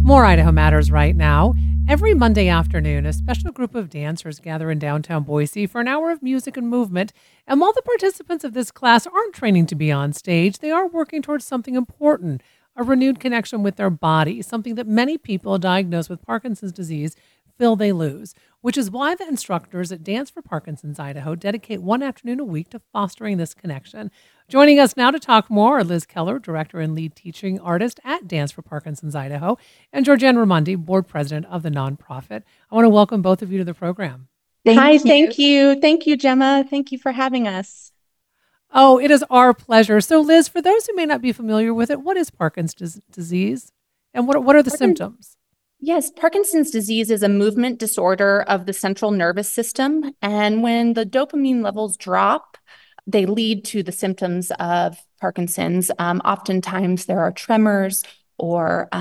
More Idaho Matters right now. Every Monday afternoon, a special group of dancers gather in downtown Boise for an hour of music and movement. And while the participants of this class aren't training to be on stage, they are working towards something important, a renewed connection with their body, something that many people diagnosed with Parkinson's disease feel they lose, which is why the instructors at Dance for Parkinson's Idaho dedicate one afternoon a week to fostering this connection. Joining us now to talk more are Liz Keller, director and lead teaching artist at Dance for Parkinson's Idaho, and Georgianne Raimondi, board president of the nonprofit. I want to welcome both of you to the program. Thank you. Thank you, Gemma. Thank you for having us. Oh, it is our pleasure. So, Liz, for those who may not be familiar with it, what is Parkinson's disease, and what are the symptoms? Yes, Parkinson's disease is a movement disorder of the central nervous system. And when the dopamine levels drop, they lead to the symptoms of Parkinson's. Oftentimes there are tremors or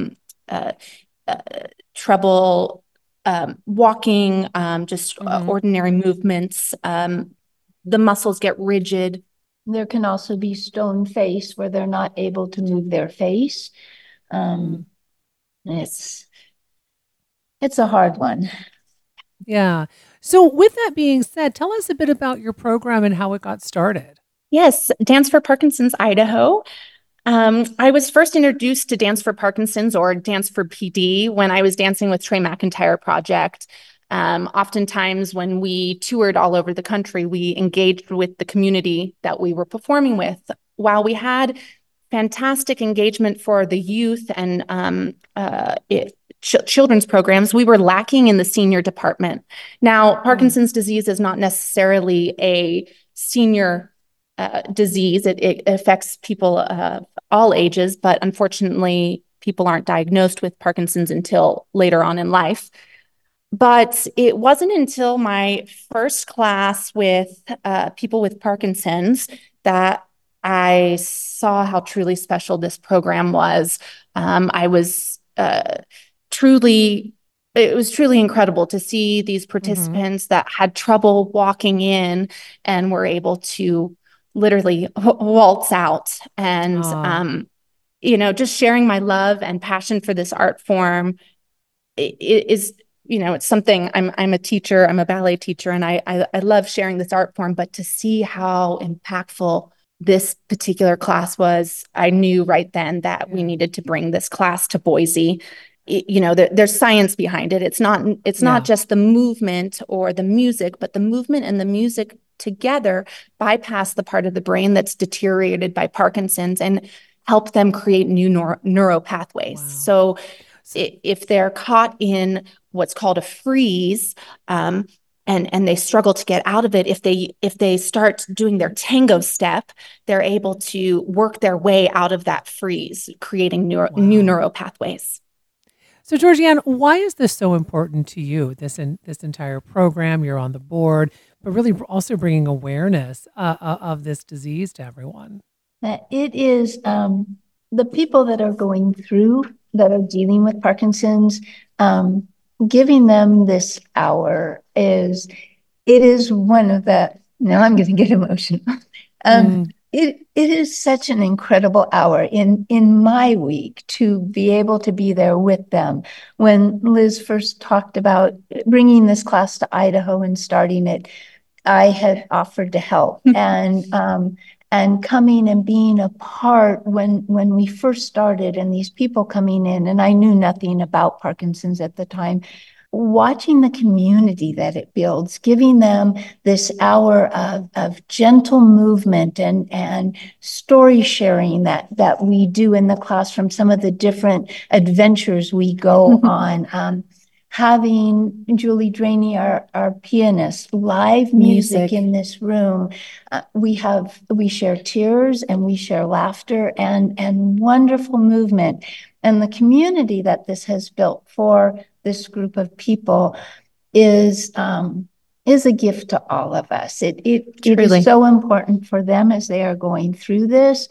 trouble walking, ordinary movements. The muscles get rigid. There can also be stone face where they're not able to move their face. It's a hard one. Yeah. So with that being said, tell us a bit about your program and how it got started. Yes, Dance for Parkinson's Idaho. I was first introduced to Dance for Parkinson's, or Dance for PD, when I was dancing with Trey McIntyre Project. Oftentimes when we toured all over the country, we engaged with the community that we were performing with. While we had fantastic engagement for the youth and children's programs, we were lacking in the senior department. Now, Parkinson's disease is not necessarily a senior disease. It affects people of all ages, but unfortunately, people aren't diagnosed with Parkinson's until later on in life. But it wasn't until my first class with people with Parkinson's that I saw how truly special this program was. It was truly incredible to see these participants that had trouble walking in and were able to literally waltz out. And, just sharing my love and passion for this art form is, it's something. I'm a teacher, I'm a ballet teacher, and I love sharing this art form, but to see how impactful this particular class was, I knew right then that we needed to bring this class to Boise. There's science behind it. It's not just the movement or the music, but the movement and the music together bypass the part of the brain that's deteriorated by Parkinson's and help them create new neuro pathways. Wow. So if they're caught in what's called a freeze, and they struggle to get out of it, if they start doing their tango step, they're able to work their way out of that freeze, creating new neuro pathways. So, Georgianne, why is this so important to you, this entire program? You're on the board, but really also bringing awareness of this disease to everyone. It is the people that are going through, that are dealing with Parkinson's, giving them this hour it is one of the, now I'm going to get emotional. It is such an incredible hour in my week to be able to be there with them. When Liz first talked about bringing this class to Idaho and starting it, I had offered to help and coming and being a part when we first started, and these people coming in, and I knew nothing about Parkinson's at the time. Watching the community that it builds, giving them this hour of gentle movement and story sharing that we do in the class from some of the different adventures we go on. Having Julie Draney, our pianist, live music in this room. We share tears and we share laughter and wonderful movement. And the community that this has built for this group of people is a gift to all of us. It is so important for them as they are going through this.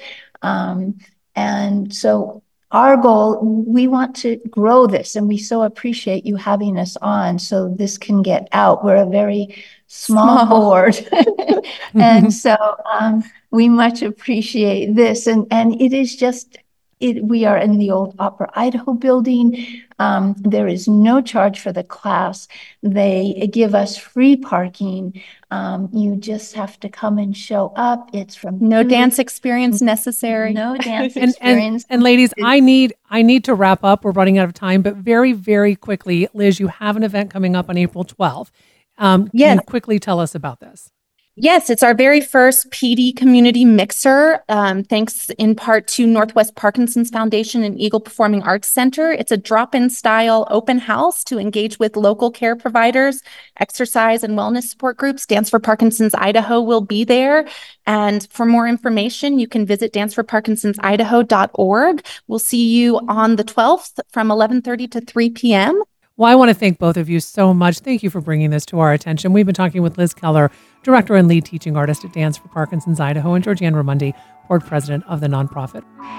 And so our goal, we want to grow this, and we so appreciate you having us on so this can get out. We're a very small board. And so we much appreciate this. And it is just We are in the old Opera Idaho building. There is no charge for the class. They give us free parking. You just have to come and show up. It's from No dance experience necessary. No dance experience. And ladies, I need to wrap up. We're running out of time, but very, very quickly, Liz, you have an event coming up on April 12th. Can you quickly tell us about this? Yes, it's our very first PD community mixer, thanks in part to Northwest Parkinson's Foundation and Eagle Performing Arts Center. It's a drop-in style open house to engage with local care providers, exercise and wellness support groups. Dance for Parkinson's Idaho will be there. And for more information, you can visit danceforparkinsonsidaho.org. We'll see you on the 12th from 11:30 to 3 p.m. Well, I want to thank both of you so much. Thank you for bringing this to our attention. We've been talking with Liz Keller, Director and Lead Teaching Artist at Dance for Parkinson's Idaho, and Georgianne Ramundi, Board President of the nonprofit.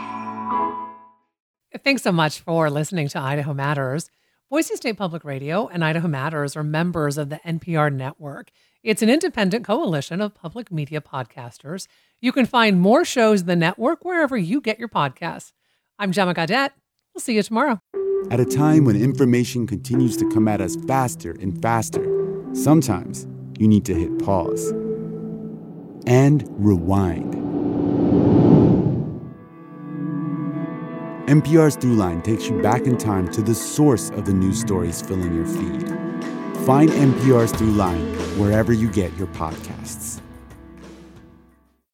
Thanks so much for listening to Idaho Matters. Boise State Public Radio and Idaho Matters are members of the NPR network. It's an independent coalition of public media podcasters. You can find more shows in the network wherever you get your podcasts. I'm Gemma Gaudette. We'll see you tomorrow. At a time when information continues to come at us faster and faster, sometimes you need to hit pause and rewind. NPR's Throughline takes you back in time to the source of the news stories filling your feed. Find NPR's Throughline wherever you get your podcasts.